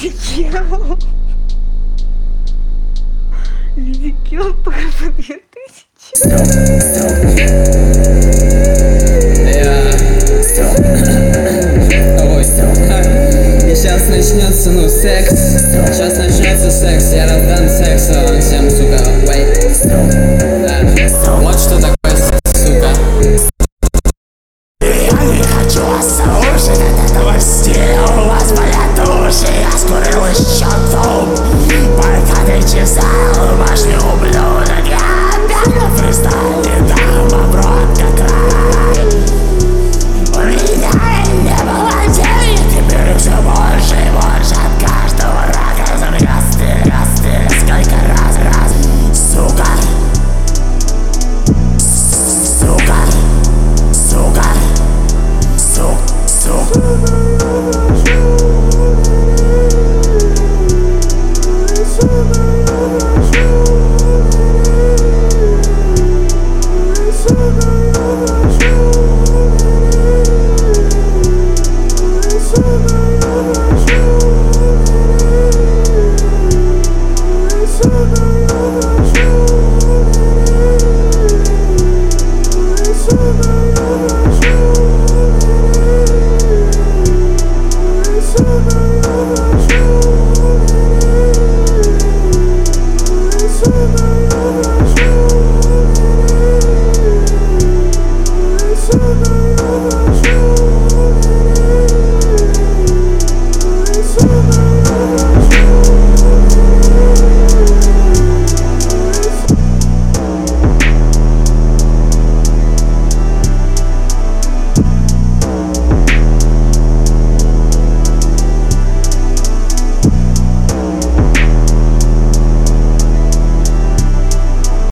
Лизикел. Лизикел по 2000. И сейчас начнется, ну, секс. Сейчас начнется секс. Я раздам секс вам всем, сука. Вот что такое секс, сука. Я не хочу слушать от этого стиля. У вас болят уши, я скурил еще.